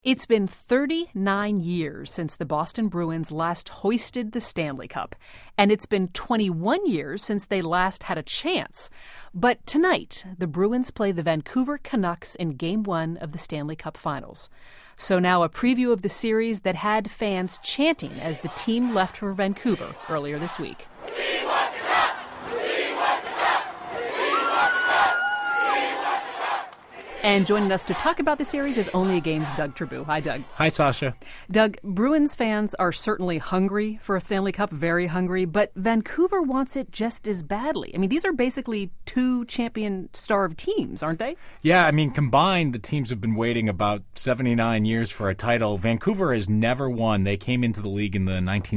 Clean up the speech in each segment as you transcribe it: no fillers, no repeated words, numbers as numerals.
It's been 39 years since the Boston Bruins last hoisted the Stanley Cup, and it's been 21 years since they last had a chance. But tonight, the Bruins play the Vancouver Canucks in Game 1 of the Stanley Cup Finals. So now a preview of the series that had fans chanting as the team left for Vancouver earlier this week. We want the cup! We want the cup! We want the cup! We want the cup! And joining us to talk about the series is Only a Game's Doug Tribou. Hi, Doug. Hi, Sasha. Doug, Bruins fans are certainly hungry for a Stanley Cup, very hungry, but Vancouver wants it just as badly. I mean, these are basically two champion-starved teams, aren't they? Yeah, I mean, combined, the teams have been waiting about 79 years for a title. Vancouver has never won. They came into the league in the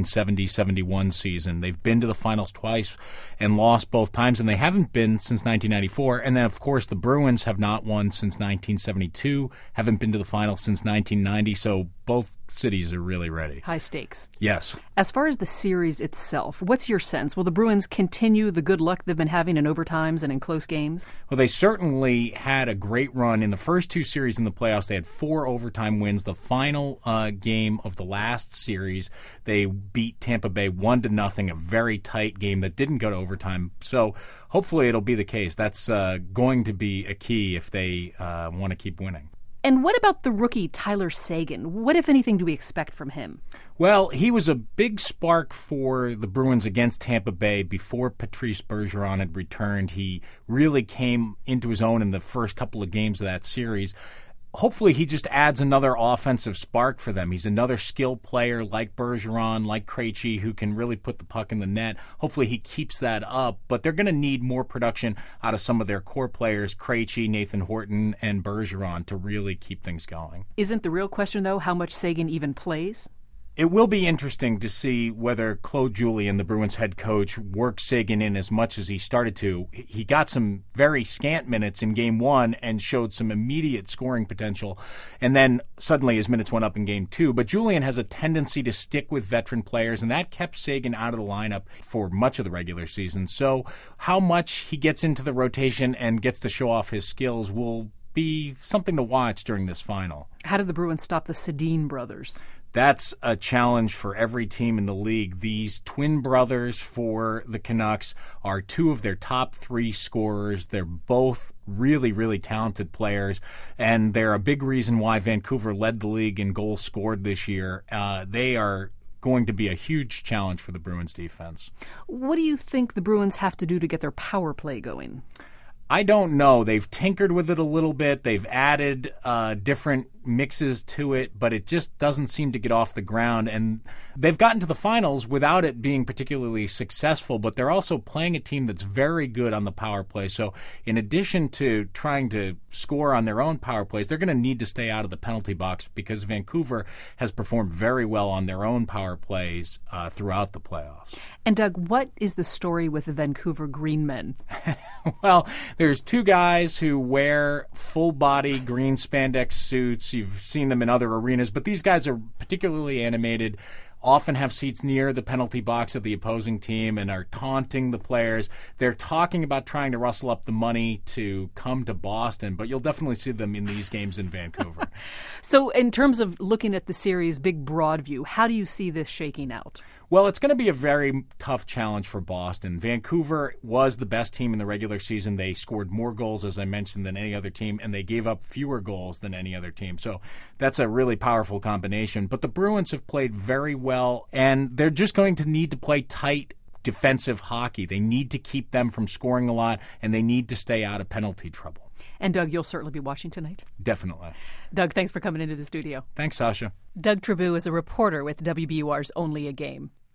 1970-71 season. They've been to the finals twice and lost both times, and they haven't been since 1994. And then, of course, the Bruins have not won since 1972, haven't been to the finals since 1990, so both cities are really ready. High stakes. Yes. As far as the series itself, what's your sense? Will the Bruins continue the good luck they've been having in overtimes and in close games? Well, they certainly had a great run. In the first two series in the playoffs, they had 4 overtime wins. The final game of the last series, they beat Tampa Bay 1-0, a very tight game that didn't go to overtime. So hopefully it'll be the case. That's going to be a key if they want to keep winning. And what about the rookie Tyler Seguin? What, if anything, do we expect from him? Well, he was a big spark for the Bruins against Tampa Bay before Patrice Bergeron had returned. He really came into his own in the first couple of games of that series. Hopefully he just adds another offensive spark for them. He's another skilled player like Bergeron, like Krejci, who can really put the puck in the net. Hopefully he keeps that up, but they're going to need more production out of some of their core players, Krejci, Nathan Horton, and Bergeron, to really keep things going. Isn't the real question, though, how much Seguin even plays? It will be interesting to see whether Claude Julien, the Bruins head coach, works Seguin in as much as he started to. He got some very scant minutes in Game 1 and showed some immediate scoring potential, and then suddenly his minutes went up in Game 2. But Julien has a tendency to stick with veteran players, and that kept Seguin out of the lineup for much of the regular season. So how much he gets into the rotation and gets to show off his skills will be something to watch during this final. How did the Bruins stop the Sedin brothers? That's a challenge for every team in the league. These twin brothers for the Canucks are 2 of their top 3 scorers. They're both really, really talented players, and they're a big reason why Vancouver led the league in goals scored this year. They are going to be a huge challenge for the Bruins defense. What do you think the Bruins have to do to get their power play going? I don't know. They've tinkered with it a little bit. They've added different mixes to it, but it just doesn't seem to get off the ground. And they've gotten to the finals without it being particularly successful, but they're also playing a team that's very good on the power play. So in addition to trying to score on their own power plays, they're going to need to stay out of the penalty box because Vancouver has performed very well on their own power plays throughout the playoffs. And Doug, what is the story with the Vancouver Green Men? Well, there's 2 guys who wear full-body green spandex suits. You've seen them in other arenas, but these guys are particularly animated, often have seats near the penalty box of the opposing team and are taunting the players. They're talking about trying to rustle up the money to come to Boston, but you'll definitely see them in these games in Vancouver. So in terms of looking at the series, big broad view, how do you see this shaking out? Well, it's going to be a very tough challenge for Boston. Vancouver was the best team in the regular season. They scored more goals, as I mentioned, than any other team, and they gave up fewer goals than any other team. So that's a really powerful combination. But the Bruins have played very well, and they're just going to need to play tight defensive hockey. They need to keep them from scoring a lot, and they need to stay out of penalty trouble. And Doug, you'll certainly be watching tonight. Definitely. Doug, thanks for coming into the studio. Thanks, Sasha. Doug Tribou is a reporter with WBUR's Only a Game.